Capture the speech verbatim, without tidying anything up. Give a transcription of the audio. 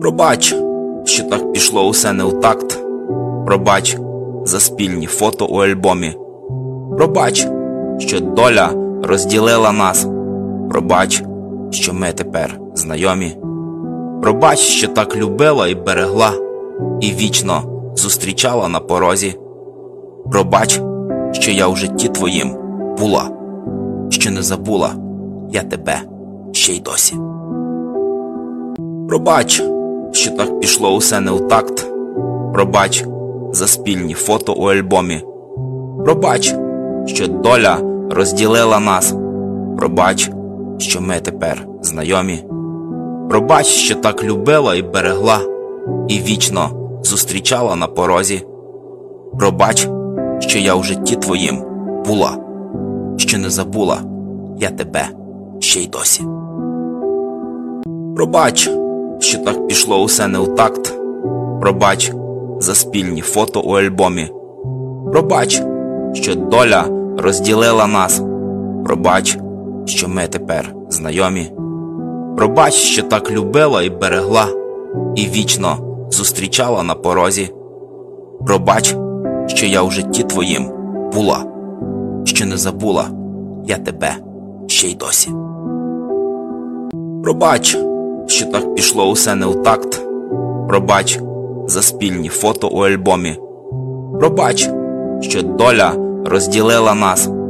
Пробач, що так пішло усе не у такт. Пробач за спільні фото у альбомі. Пробач, що доля розділила нас. Пробач, що ми тепер знайомі. Пробач, що так любила і берегла, і вічно зустрічала на порозі. Пробач, що я в житті твоїм була, що не забула я тебе ще й досі. Пробач, що так пішло усе не у такт. Пробач за спільні фото у альбомі. Пробач, що доля розділила нас. Пробач, що ми тепер знайомі. Пробач, що так любила і берегла, і вічно зустрічала на порозі. Пробач, що я в житті твоїм була, що не забула я тебе ще й досі. Пробач, що так пішло усе не у такт. Пробач за спільні фото у альбомі. Пробач, що доля розділила нас. Пробач, що ми тепер знайомі. Пробач, що так любила і берегла, і вічно зустрічала на порозі. Пробач, що я в житті твоїм була, що не забула я тебе ще й досі. Пробач, що так пішло усе не у такт. Пробач за спільні фото у альбомі. Пробач, що доля розділила нас.